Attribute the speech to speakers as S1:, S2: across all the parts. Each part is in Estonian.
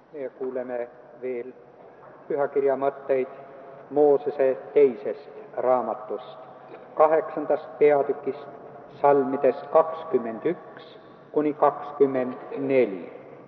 S1: Me kuuleme veel pühakirja mõtteid Moosese teisest raamatust, 8. peatükist, salmidest 21 kuni 24.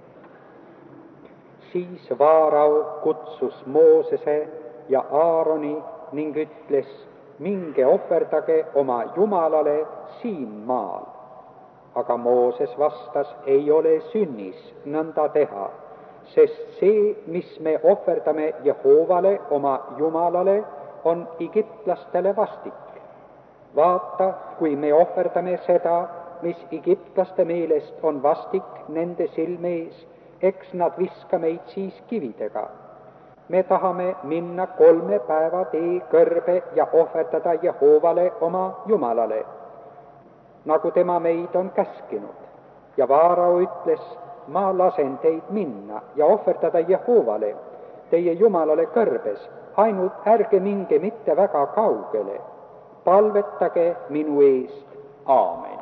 S1: Siis Vaarao kutsus Moosese ja Aaroni ning ütles: minge ohverdage oma Jumalale siin maal. Aga Mooses vastas: ei ole sünnis nõnda teha, sest see, mis me ohverdame Jehoovale oma Jumalale, on egiptlastele vastik. Vaata, kui me ohverdame seda, mis egiptlaste meelest on vastik nende silme ees, eks nad viska meid siis kividega. Me tahame minna 3 päeva tee kõrbe ja ohverdada Jehoovale oma Jumalale, nagu tema meid on käskinud. Ja Vaarao ütles: ma lasen teid minna ja ohverdada Jehoovale, teie Jumalale kõrbes, ainult ärge minge mitte väga kaugele. Palvetage minu eest. Aamen.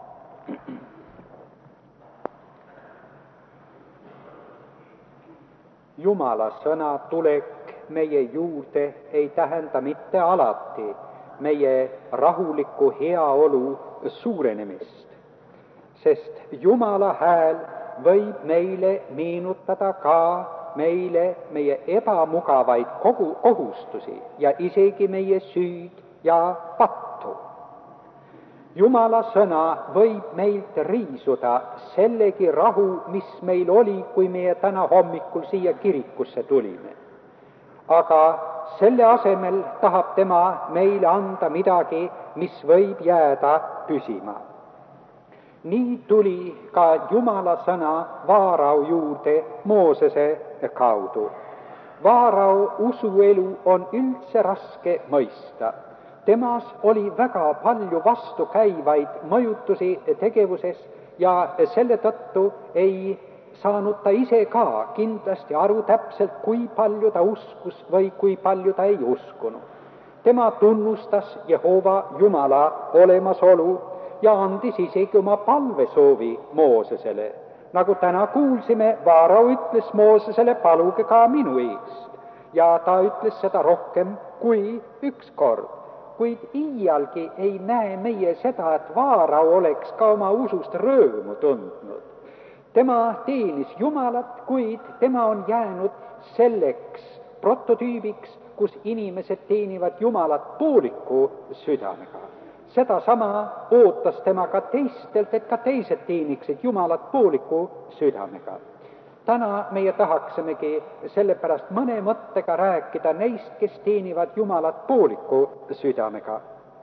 S1: Jumala sõna tulek meie juurde ei tähenda mitte alati meie rahuliku heaolu suurenemist, sest Jumala hääl võib meile meenutada ka meile meie ebamugavaid kohustusi ja isegi meie süüd ja pattu. Jumala sõna võib meilt riisuda sellegi rahu, mis meil oli, kui meie täna hommikul siia kirikusse tulime. Aga selle asemel tahab tema meile anda midagi, mis võib jääda püsima. Nii tuli ka Jumala sõna Vaarao juurde Moosese kaudu. Vaarao usuelu on üldse raske mõista. Temas oli väga palju vastukäivaid mõjutusi tegevuses ja selle tõttu ei saanud ta ise ka kindlasti aru täpselt, kui palju ta uskus või kui palju ta ei uskunud. Tema tunnustas Jehova Jumala olemasolu ja andis isegi oma palvesoovi Moosesele. Nagu täna kuulsime, Vaarao ütles Moosesele: paluge ka minu eest. Ja ta ütles seda rohkem kui üks kord. Kuid iialgi ei näe meie seda, et Vaarao oleks ka oma usust rõõmu tundnud. Tema teenis Jumalat, kuid tema on jäänud selleks prototüübiks, kus inimesed teenivad Jumalat pooliku südamega. Sedasama ootas tema ka teistelt, et ka teised teeniksid Jumalat pooliku südamega. Täna meie tahaksimegi sellepärast mõne mõttega rääkida neist, kes teenivad Jumalat pooliku südamega.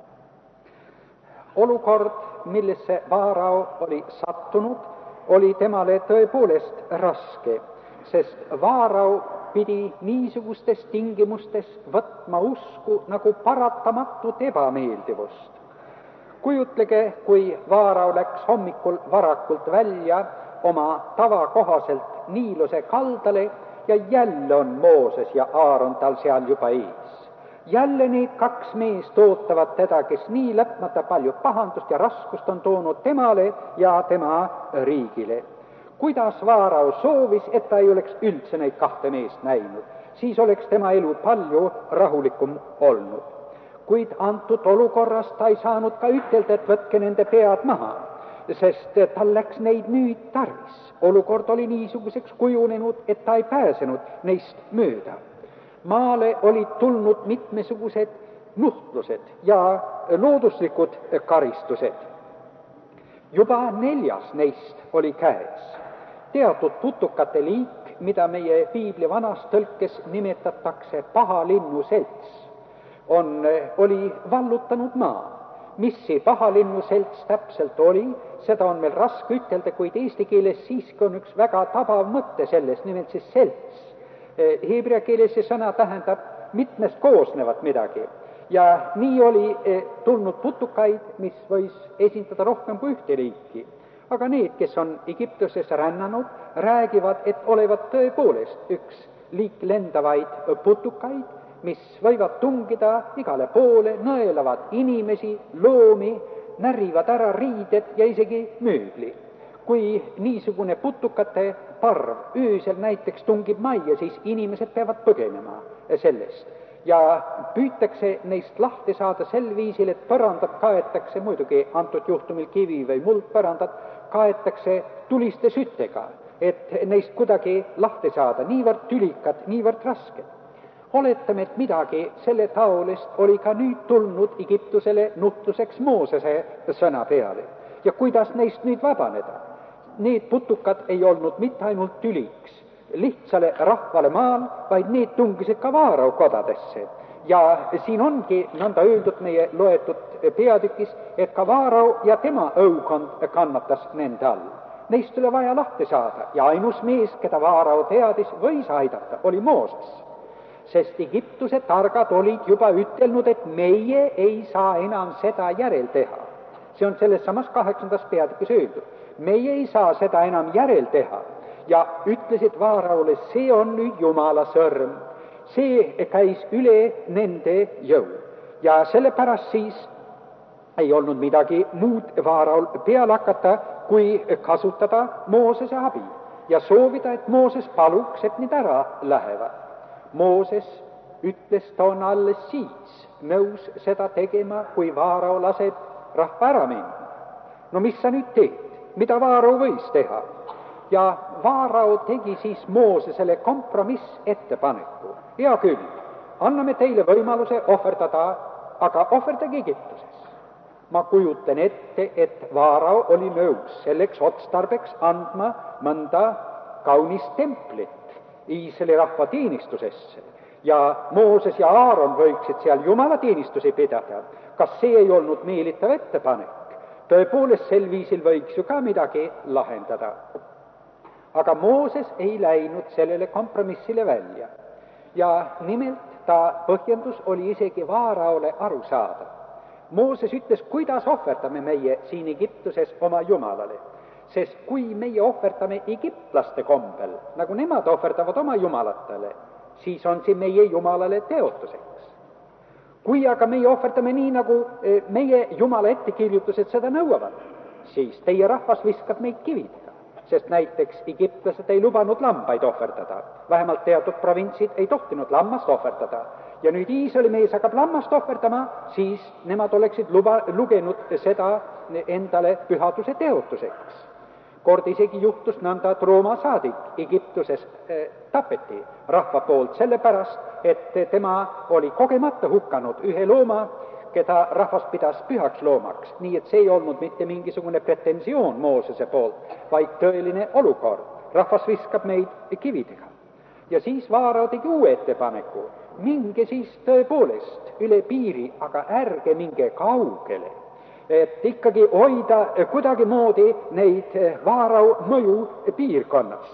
S1: Olukord, millesse Vaarao oli sattunud, oli temale tõepoolest raske, sest Vaarao pidi niisugustes tingimustes võtma usku nagu paratamatut ebameeldivust. Kujutlege, kui Vaarao läks hommikul varakult välja oma tavakohaselt Niiluse kaldale ja jälle on Mooses ja Aaron tal seal juba ees. Jälle need 2 meest ootavad teda, kes nii lõpmata palju pahandust ja raskust on toonud temale ja tema riigile. Kuidas Vaarao soovis, et ta ei oleks üldse neid 2 meest näinud, siis oleks tema elu palju rahulikum olnud. Kuid antud olukorras ta ei saanud ka ütelda, et võtke nende pead maha, sest tal läks neid nüüd tarvis. Olukord oli niisuguseks kujunenud, et ta ei pääsenud neist mööda. Maale olid tulnud mitmesugused nuhtlused ja looduslikud karistused. Juba 4. neist oli käes. Teatud putukate liik, mida meie piibli vanas tõlkes nimetatakse pahalinnuselts, oli vallutanud maa. Mis see pahalinnuselts täpselt oli, seda on meil raske ütelda, kuid eesti keeles siiski on üks väga tabav mõte sellest, nimelt siis selts. Heebrea keeles see sõna tähendab mitmest koosnevat midagi. Ja nii oli tulnud putukaid, mis võis esindada rohkem kui ühte liiki. Aga need, kes on Egiptuses rännanud, räägivad, et olevat tõepoolest üks liik lendavaid putukaid, mis võivad tungida igale poole, nõelavad inimesi, loomi, närivad ära riided ja isegi mööbli. Kui niisugune putukate parv öösel näiteks tungib majja, siis inimesed peavad põgenema sellest. Ja püütakse neist lahti saada sel viisil, et põrandad kaetakse, muidugi antud juhtumil kivi või muldpõrandad, kaetakse tuliste süttega, et neist kuidagi lahti saada, niivõrd tülikad, niivõrd rasked. Oletame, et midagi selle taolist oli ka nüüd tulnud Egiptusele nuhtluseks Moosese sõna peale. Ja kuidas neist nüüd vabaneda? Need putukad ei olnud mitte ainult tüliks lihtsale rahvale maal, vaid need tungisid ka Vaarao kodadesse. Ja siin ongi nõnda öeldud meie loetud peatükis, et ka Vaarao ja tema õukond kannatas nende all. Neist oli vaja lahti saada ja ainus mees, keda Vaarao teadis, võis aidata, oli Mooses. Sest Egiptuse targad olid juba ütelnud, et meie ei saa enam seda järel teha. See on selles samas 8. peatükis öeldud. Meie ei saa seda enam järel teha. Ja ütlesid Vaaraole, see on nüüd Jumala sõrm. See käis üle nende jõu. Ja sellepärast siis ei olnud midagi muud Vaaraol peale hakata, kui kasutada Moosese abi ja soovida, et Mooses paluks, et need ära lähevad. Mooses ütles, ta on alles siis nõus seda tegema, kui Vaarao laseb rahva ära minna. No mis sa nüüd teed? Mida Vaarao võis teha? Ja Vaarao tegi siis Moosesele kompromissettepaneku. Hea küll, anname teile võimaluse ohverdada, aga ohverdage Egiptuses. Ma kujutan ette, et Vaarao oli nõus selleks otstarbeks andma mõnda kaunist templit Iisraeli rahva teenistusesse ja Mooses ja Aaron võiksid seal Jumala teenistusi pidada. Kas see ei olnud meelitav ettepanek? Tõepoolest sel viisil võiks ju ka midagi lahendada. Aga Mooses ei läinud sellele kompromissile välja. Ja nimelt ta põhjendus oli isegi Vaaraole aru saada. Mooses ütles, kuidas ohverdame meie siin Egiptuses oma Jumalale. Sest kui meie ohverdame egiptlaste kombel, nagu nemad ohverdavad oma jumalatele, siis on see meie Jumalale teotuseks. Kui aga meie ohverdame nii, nagu meie Jumala ettekirjutused seda nõuavad, siis teie rahvas viskab meid kividega. Sest näiteks egiptlased ei lubanud lambaid ohverdada, vähemalt teatud provintsid ei tohtinud lammast ohverdada. Ja nüüd Iisraeli mees hakkab lammast ohverdama, siis nemad oleksid lugenud seda endale pühaduse teotuseks. Kord isegi juhtus nõnda, et Rooma saadik Egiptuses tapeti rahva poolt sellepärast, et tema oli kogemata hukkanud ühe looma, keda rahvas pidas pühaks loomaks. Nii et see ei olnud mitte mingisugune pretensioon Moosese poolt, vaid tõeline olukord. Rahvas viskab meid kividega. Ja siis Vaarao tegi uue ettepaneku. Minge siis tõepoolest üle piiri, aga ärge minge kaugele. Et ikkagi hoida kuidagi moodi neid Vaarao mõju piirkonnas.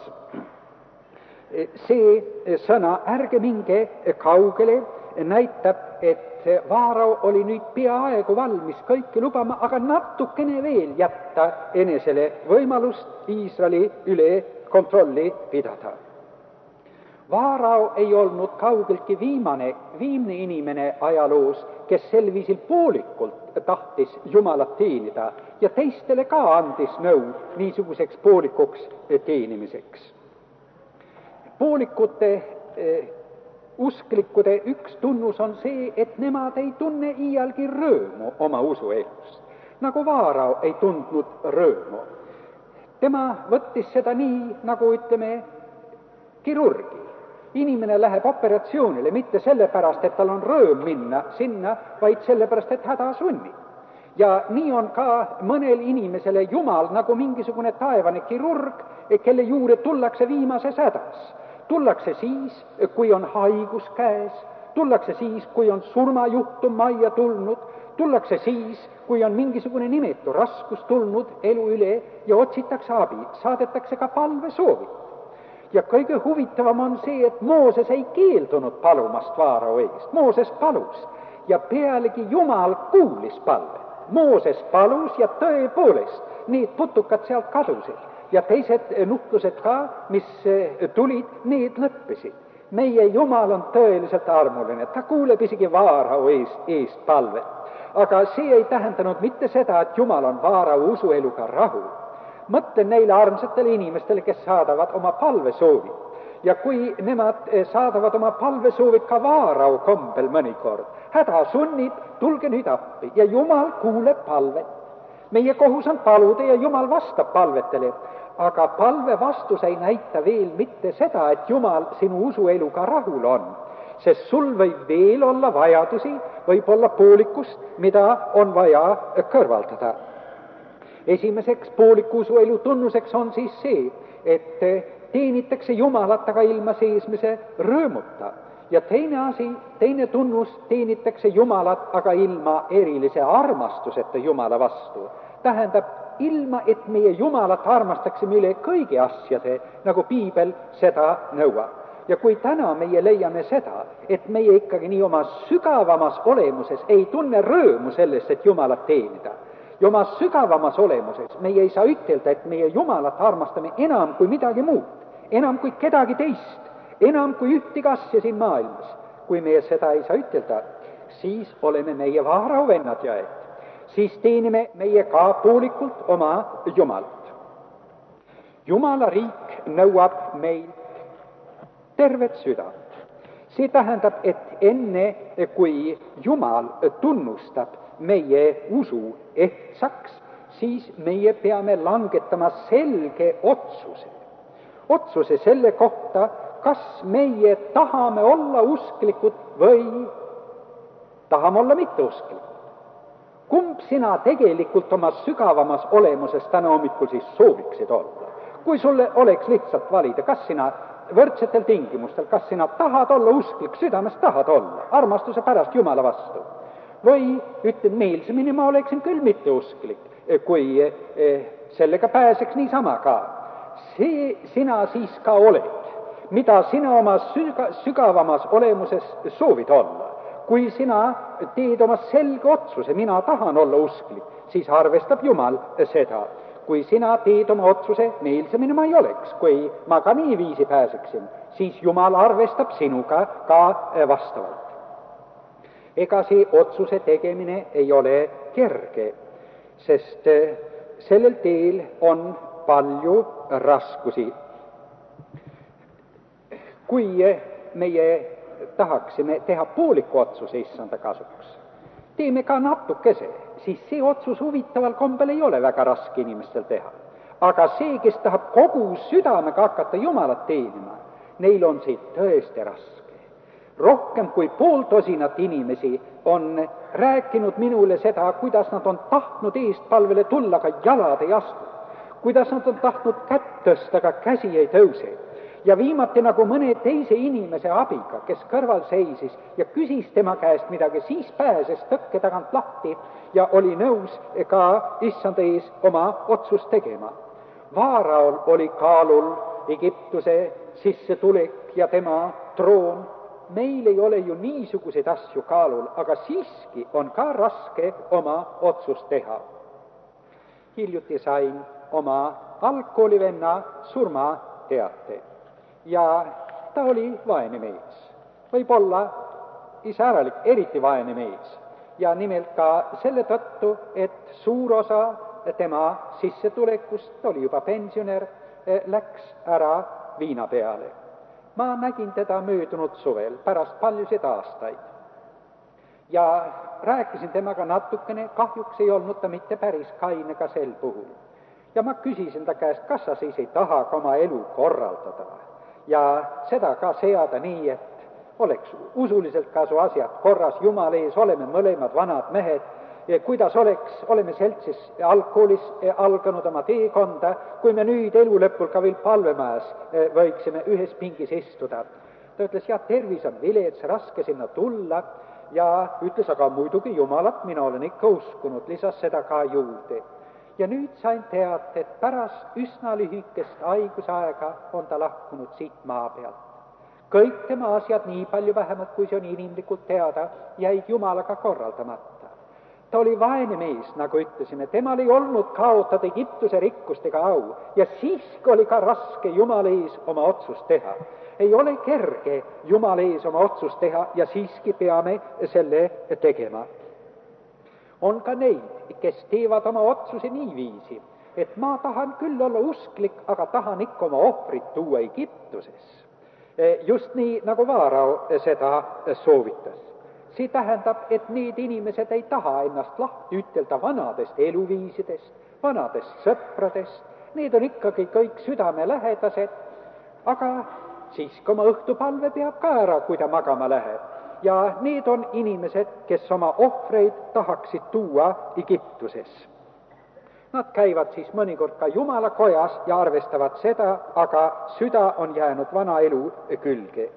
S1: See sõna ärge minge kaugele näitab, et Vaarao oli nüüd peaaegu valmis kõike lubama, aga natukene veel jätta enesele võimalust Iisraeli üle kontrolli pidada. Vaarao ei olnud kaugeltki viimne inimene ajaloos, kes sel viisil poolikult tahtis Jumalat teenida ja teistele ka andis nõu niisuguseks poolikuks teenimiseks. Poolikute usklikkude üks tunnus on see, et nemad ei tunne iialgi rõõmu oma usuelust, nagu Vaarao ei tundnud rõõmu. Tema võttis seda nii, nagu ütleme, kirurgi. Inimene läheb operatsioonile mitte sellepärast, et tal on rõõm minna sinna, vaid sellepärast, et häda sunnib. Ja nii on ka mõnel inimesele Jumal nagu mingisugune taevane kirurg, kelle juurde tullakse viimases hädas. Tullakse siis, kui on haigus käes, tullakse siis, kui on surmajuhtum majja tulnud, tullakse siis, kui on mingisugune nimetu raskus tulnud elu üle ja otsitakse abi, saadetakse ka palvesoovid. Ja kõige huvitavam on see, et Mooses ei keeldunud palumast Vaarao eest. Mooses palus ja pealegi Jumal kuulis palve. Mooses palus ja tõepoolest need putukad sealt kadusid ja teised nuhtlused ka, mis tulid, need lõppesid. Meie Jumal on tõeliselt armuline, ta kuuleb isegi Vaarao eest palvet. Aga see ei tähendanud mitte seda, et Jumal on Vaarao usueluga rahul. Mõtlen neile armsatele inimestele, kes saadavad oma palvesoovid. Ja kui nemad saadavad oma palvesoovid ka vaarau kombel mõnikord, häda sunnib, tulge nüüd appi ja Jumal kuuleb palvet. Meie kohus on paluda ja Jumal vastab palvetele, aga palve vastus ei näita veel mitte seda, et Jumal sinu usueluga rahul on, sest sul võib veel olla vajadusi, võib olla poolikust, mida on vaja kõrvaldada. Esimeseks pooliku usuelu tunnuseks on siis see, et teenitakse Jumalat, aga ilma seesmise rõõmuta. Ja teine tunnus, teenitakse Jumalat, aga ilma erilise armastuseta Jumala vastu. Tähendab, ilma, et meie Jumalat armastaksime üle kõigi asjade, nagu piibel seda nõuab. Ja kui täna meie leiame seda, et meie ikkagi nii oma sügavamas olemuses ei tunne rõõmu sellest, et Jumalat teenida, ja oma sügavamas olemuses meie ei saa ütelda, et meie Jumalat armastame enam kui midagi muud, enam kui kedagi teist, enam kui ühtegi asja siin maailmas. Kui meie seda ei saa ütelda, siis oleme meie vaarauvennad ja siis teenime meie ka poolikult oma Jumalat. Jumala riik nõuab meilt tervet südant. See tähendab, et enne kui Jumal tunnustab meie usu ehtsaks, siis meie peame langetama selge otsuse selle kohta, kas meie tahame olla usklikud või tahame olla mitteusklikud. Kumb sina tegelikult oma sügavamas olemuses täna hommikul siis sooviksid olla? Kui sulle oleks lihtsalt valida, kas sina võrdsetel tingimustel, kas sina tahad olla usklik, südames tahad olla, armastuse pärast Jumala vastu, või ütled, meelsemini ma oleksin küll mitteusklik, kui sellega pääseks niisama ka. See sina siis ka oled, mida sina oma sügavamas olemuses soovid olla. Kui sina teed oma selge otsuse, mina tahan olla usklik, siis arvestab Jumal seda. Kui sina teed oma otsuse, meelsemini ma ei oleks, kui ma ka niiviisi pääseksin, siis Jumal arvestab sinuga ka vastavalt. Ega see otsuse tegemine ei ole kerge, sest sellel teel on palju raskusi. Kui meie tahaksime teha pooliku otsuse issanda kasuks, teeme ka natukese, siis see otsus huvitaval kombel ei ole väga raske inimestel teha. Aga see, kes tahab kogu südamega hakata Jumalat teenima, neil on see tõesti raske. Rohkem kui 50 inimesi on rääkinud minule seda, kuidas nad on tahtnud eestpalvele tulla, aga jalad ei astu. Kuidas nad on tahtnud kätt tõsta, aga käsi ei tõuse. Ja viimati nagu mõne teise inimese abiga, kes kõrval seisis ja küsis tema käest midagi, siis pääses tõkke tagant lahti ja oli nõus ka issand ees oma otsust tegema. Vaaraol oli kaalul Egiptuse sissetulek ja tema troon. Meil ei ole ju niisuguseid asju kaalul, aga siiski on ka raske oma otsust teha. Hiljuti sain oma algkoolivenna surmateate. Ja ta oli vaene mees, võib-olla iseäralik, eriti vaene mees. Ja nimelt ka selle tõttu, et suur osa tema sissetulekust, oli juba pensionär, läks ära viina peale. Ma nägin teda möödunud suvel, pärast paljusid aastaid. Ja rääkisin temaga natukene, kahjuks ei olnud ta mitte päris kaine ka sel puhul. Ja ma küsisin ta käest, kas sa siis ei taha ka oma elu korraldada ja seda ka seada nii, et oleks usuliselt ka su asjad korras, Jumal ees, oleme mõlemad vanad mehed, kuidas oleme seltsis algkoolis alganud oma teekonda, kui me nüüd elu lõpul ka veel palvemajas võiksime ühes pingis istuda. Ta ütles, jah, tervis on vilets, raske sinna tulla ja ütles, aga muidugi Jumalat mina olen ikka uskunud, lisas seda ka juurde. Ja nüüd sain teada, et pärast üsna lühikest haigusaega on ta lahkunud siit maa pealt. Kõik tema asjad, nii palju vähemalt, kui see on inimlikult teada, jäid Jumalaga korraldamata. Ta oli vaene mees, nagu ütlesime, temal ei olnud kaotada Egiptuse rikkust ega au ja siiski oli ka raske Jumala ees oma otsust teha. Ei ole kerge Jumala ees oma otsust teha ja siiski peame selle tegema. On ka neid, kes teevad oma otsuse niiviisi, et ma tahan küll olla usklik, aga tahan ikka oma ohvrit tuua Egiptuses. Just nii, nagu Vaarao seda soovitas. See tähendab, et need inimesed ei taha ennast lahti ütelda vanadest eluviisidest, vanadest sõpradest, need on ikkagi kõik südamelähedased, aga siis, kui oma õhtupalve peab ka ära, kui ta magama läheb. Ja need on inimesed, kes oma ohvreid tahaksid tuua Egiptuses. Nad käivad siis mõnikord ka Jumala kojas ja arvestavad seda, aga süda on jäänud vana elu külge.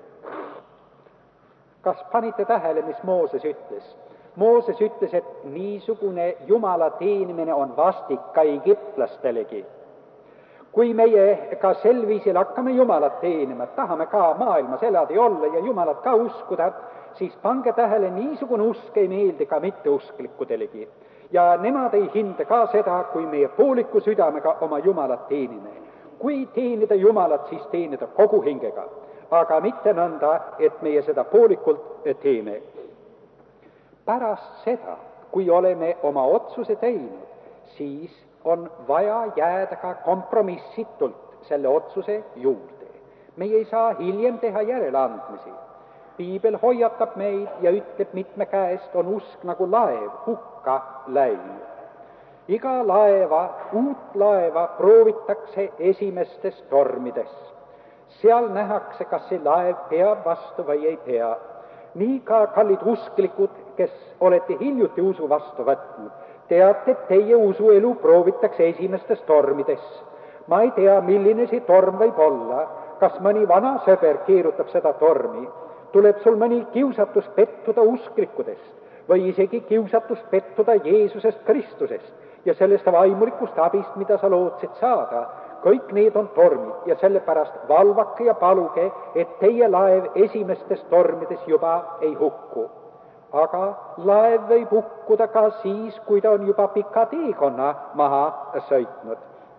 S1: Kas panite tähele, mis Mooses ütles? Mooses ütles, et niisugune Jumala teenimine on vastik ka egiptlastelegi. Kui meie ka sel viisil hakkame Jumalat teenima, tahame ka maailmas elada ja olla ja Jumalat ka uskuda, siis pange tähele, niisugune usk ei meeldi ka mitteusklikkudelegi. Ja nemad ei hinda ka seda, kui meie pooliku südamega oma Jumalat teenime. Kui teenida Jumalat, siis teenida kogu hingega, aga mitte nõnda, et meie seda poolikult teeme. Pärast seda, kui oleme oma otsuse teinud, siis on vaja jääda ka kompromissitult selle otsuse juurde. Meie ei saa hiljem teha järeleandmisi. Piibel hoiatab meid ja ütleb, mitme käest on usk nagu laev hukka läinud. Iga uut laeva proovitakse esimestes tormides. Seal nähakse, kas see laev peab vastu või ei pea. Nii ka, kallid usklikud, kes olete hiljuti usu vastu võtnud, teate, et teie usuelu proovitakse esimestes tormides. Ma ei tea, milline see torm võib olla, kas mõni vana sõber keerutab seda tormi, tuleb sul mõni kiusatus pettuda usklikkudest või isegi kiusatus pettuda Jeesusest Kristusest ja sellest vaimulikust abist, mida sa lootsid saada. Kõik need on tormid ja sellepärast valvake ja paluge, et teie laev esimestes tormides juba ei hukku. Aga laev võib hukkuda ka siis, kui ta on juba pika teekonna maha sõitnud.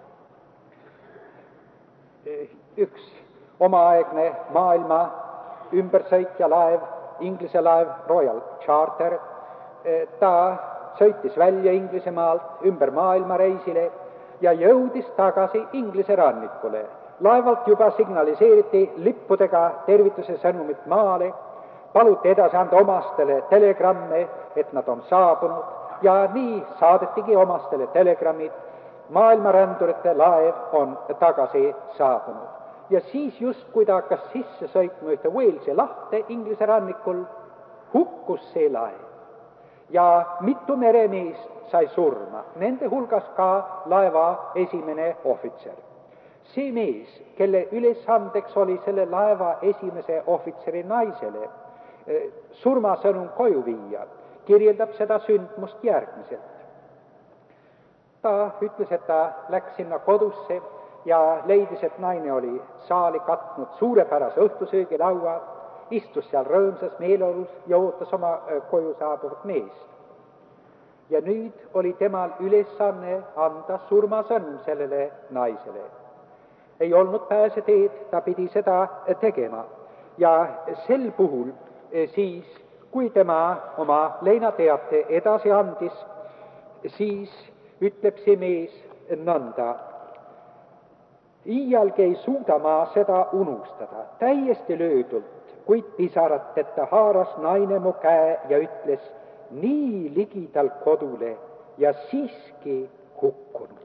S1: Üks omaaegne maailma ümbersõitja laev, Inglise laev Royal Charter, ta sõitis välja Inglisemaalt ümber maailmareisile ja jõudis tagasi Inglise rannikule. Laevalt juba signaliseeriti lippudega tervituse sõnumit maale, paluti edasi anda omastele telegramme, et nad on saabunud ja nii saadetigi omastele telegrammid. Maailmarändurite laev on tagasi saabunud. Ja siis just, kui ta hakkas sisse sõitma ühte Walesi lahte Inglise rannikul, hukkus see laev. Ja mitu meremeest sai surma, nende hulgas ka laeva esimene ohvitser. See mees, kelle ülesandeks oli selle laeva esimese ohvitseri naisele surmasõnum koju viia, kirjeldab seda sündmust järgmiselt. Ta ütles, et ta läks sinna kodusse ja leidis, et naine oli saali katnud suurepärase õhtusöögilaua, istus seal rõõmsas meeleolus ja ootas oma koju saabuvat meest. Ja nüüd oli temal ülesanne anda surmasõnum sellele naisele. Ei olnud pääseteed, ta pidi seda tegema. Ja sel puhul siis, kui tema oma leinateate edasi andis, siis ütleb see mees nõnda. Iialgi ei suuda ma seda unustada, täiesti löödult, kuid pisarateta haaras naine mu käe ja ütles, nii ligidal kodule ja siiski hukkunud.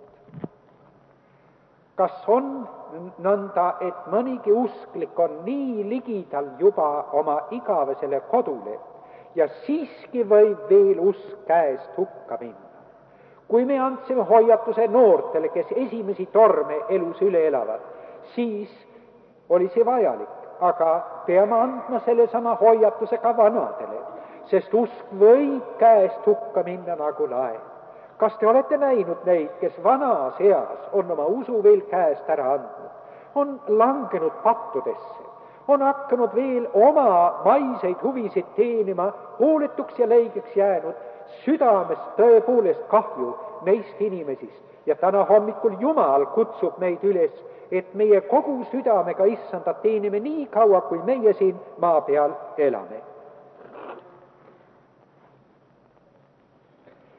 S1: Kas on nõnda, et mõnigi usklik on nii ligidal juba oma igavesele kodule ja siiski võib veel usk käest hukka minna? Kui me andsime hoiatuse noortele, kes esimesi torme elus üle elavad, siis oli see vajalik, aga peame andma sellesama hoiatuse ka vanadele, sest usk võib käest hukka minna nagu laev. Kas te olete näinud neid, kes vanas eas on oma usu veel käest ära andnud, on langenud pattudesse, on hakanud veel oma maiseid huvisid teenima, hooletuks ja leigeks jäänud, südamest tõepoolest kahju neist inimesist ja täna hommikul Jumal kutsub meid üles, et meie kogu südamega Issandat teenime nii kaua, kui meie siin maa peal elame.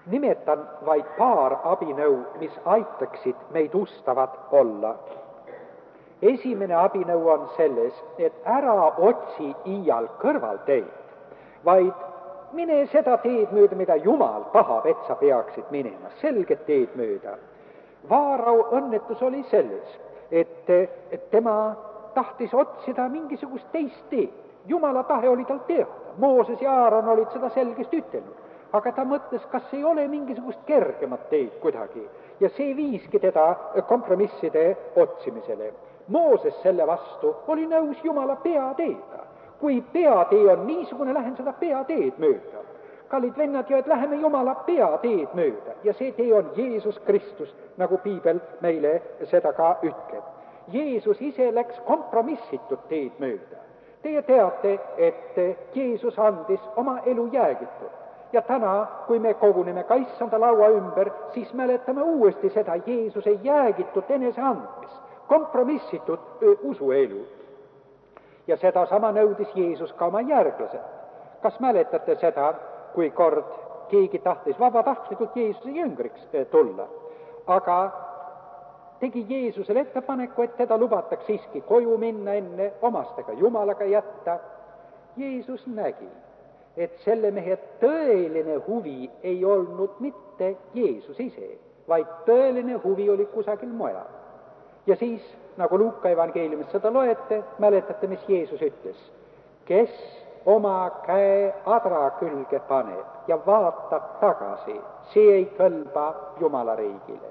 S1: Nimetan vaid paar abinõu, mis aitaksid meid ustavad olla. Esimene abinõu on selles, et ära otsi iial kõrvalteed, vaid mine seda teed mööda, mida Jumal tahab, et sa peaksid minema, selget teed mööda. Vaarau õnnetus oli selles, et tema tahtis otsida mingisugust teist teed. Jumala tahe oli tal teada, Mooses ja Aaron olid seda selgesti ütelnud, aga ta mõtles, kas ei ole mingisugust kergemat teed kuidagi, ja see viiski teda kompromisside otsimisele. Mooses selle vastu oli nõus Jumala peateeda. Kui peatee on niisugune, lähen seda peateed mööda. Kallid vennad ja et läheme Jumala peateed mööda ja see tee on Jeesus Kristus, nagu piibel meile seda ka ütleb. Jeesus ise läks kompromissitut teed mööda. Teie teate, et Jeesus andis oma elu jäägitud. Ja täna, kui me koguneme ka issanda laua ümber, siis mäletame uuesti seda Jeesuse jäägitut eneseandmist, kompromissitut usuelu. Ja seda sama nõudis Jeesus ka oma järglased. Kas mäletate seda, kui kord keegi tahtis vabatahtlikult Jeesuse jüngriks tulla, aga tegi Jeesusele ettepaneku, et teda lubataks siiski koju minna enne, omastega Jumalaga jätta. Jeesus nägi, et selle mehe tõeline huvi ei olnud mitte Jeesus ise, vaid tõeline huvi oli kusagil mujal. Ja siis, nagu Luuka evangeeliumist seda loete, mäletate, mis Jeesus ütles. Kes oma käe adra külge paneb ja vaatab tagasi, see ei kõlba Jumala riigile.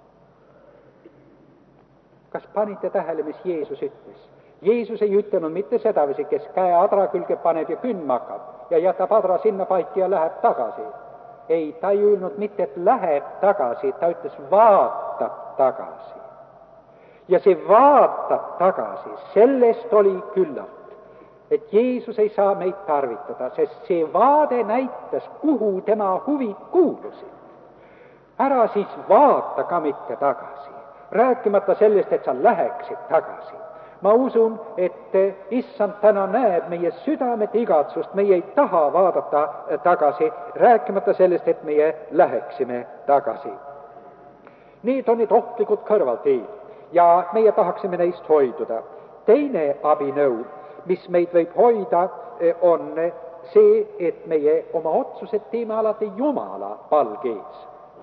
S1: Kas panite tähele, mis Jeesus ütles? Jeesus ei ütelnud mitte sedavisi, kes käe adra külge paneb ja kündma hakkab ja jätab adra sinna paiki ja läheb tagasi. Ei, ta ei öelnud mitte, et läheb tagasi, ta ütles vaatab tagasi. Ja see vaatab tagasi, sellest oli küllalt, et Jeesus ei saa meid tarvitada, sest see vaade näitas, kuhu tema huvid kuulusid. Ära siis vaata ka mitte tagasi, rääkimata sellest, et sa läheksid tagasi. Ma usun, et issand täna näeb meie südamete igatsust, meie ei taha vaadata tagasi, rääkimata sellest, et meie läheksime tagasi. Need on need ohtlikud kõrvalteed ja meie tahaksime neist hoiduda. Teine abinõu, mis meid võib hoida, on see, et meie oma otsused teeme alati Jumala palgees.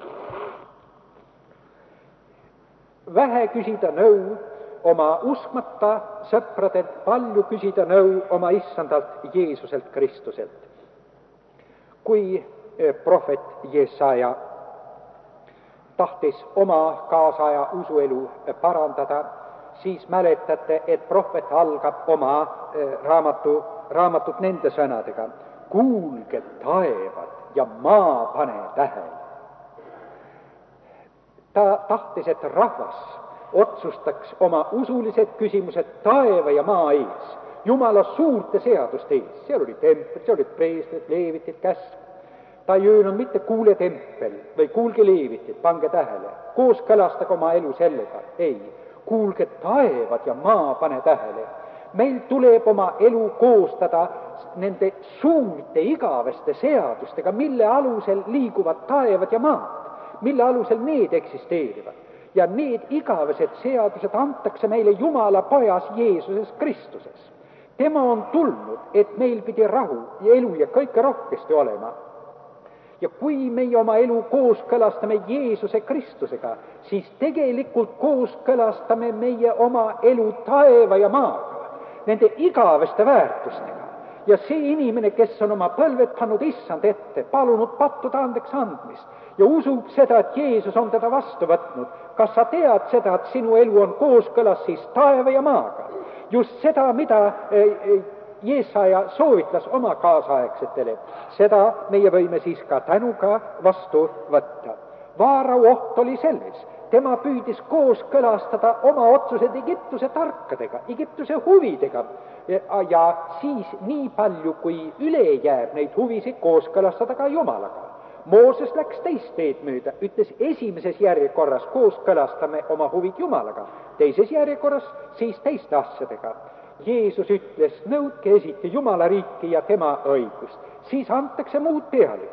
S1: Vähe küsida nõu oma uskmata sõpradelt, palju küsida nõu oma issandalt Jeesuselt Kristuselt. Kui prohvet Jesaja tahtis oma kaasaja usuelu parandada, siis mäletate, et prohvet algab oma raamatut nende sõnadega. Kuulge taevad ja maa pane tähele. Ta tahtis, et rahvas otsustaks oma usulised küsimused taeva ja maa ees, Jumala suurte seaduste ees. Seal oli tempel, seal olid preestrid, leevitid, käsk. Ta ei öelnud mitte kuule tempel või kuulge leevitid, pange tähele, kooskõlastage oma elu sellega. Ei, kuulge taevad ja maa pane tähele. Meil tuleb oma elu koostada nende suurte igaveste seadustega, mille alusel liiguvad taevad ja maad, mille alusel need eksisteerivad. Ja need igavesed seadused antakse meile Jumala pojas Jeesuses Kristuses. Tema on tulnud, et meil pidi rahu ja elu ja kõike rohkesti olema. Ja kui meie oma elu kooskõlastame Jeesuse Kristusega, siis tegelikult kooskõlastame meie oma elu taeva ja maaga, nende igaveste väärtustega. Ja see inimene, kes on oma põlved pannud issand ette, palunud pattude andeks andmist ja usub seda, et Jeesus on teda vastu võtnud, kas sa tead seda, et sinu elu on kooskõlas siis taeva ja maaga? Just seda, mida Jesaja soovitas oma kaasaegsetele, seda meie võime siis ka tänuga vastu võtta. Vaarau oht oli selles, tema püüdis kooskõlastada oma otsused Egiptuse tarkadega, Egiptuse huvidega ja siis nii palju, kui üle jääb neid huvisid kooskõlastada ka Jumalaga. Mooses läks teist teed mööda, ütles esimeses järjekorras kooskõlastame oma huvid Jumalaga, teises järjekorras siis teiste asjadega. Jeesus ütles, nõudke esiti Jumala riiki ja tema õigust, siis antakse muud pealegi.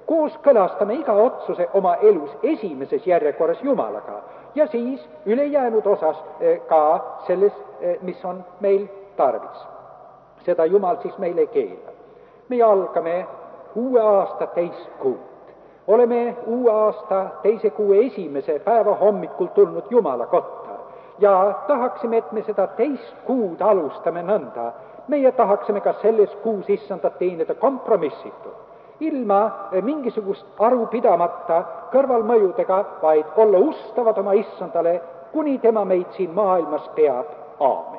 S1: kooskõlastame iga otsuse oma elus esimeses järjekorras Jumalaga ja siis ülejäänud osas ka selles, mis on meil tarvis. Seda Jumal siis meile ei keela. Me algame uue aasta teist kuud. Oleme uue aasta teise kuu esimese päeva hommikul tulnud Jumala kotta ja tahaksime, et me seda teist kuud alustame nõnda. Meie tahaksime ka selles kuus Issandat teenida kompromissitult, ilma mingisugust aru pidamata kõrvalmõjudega, vaid olla ustavad oma Issandale, kuni tema meid siin maailmas peab. Aamen.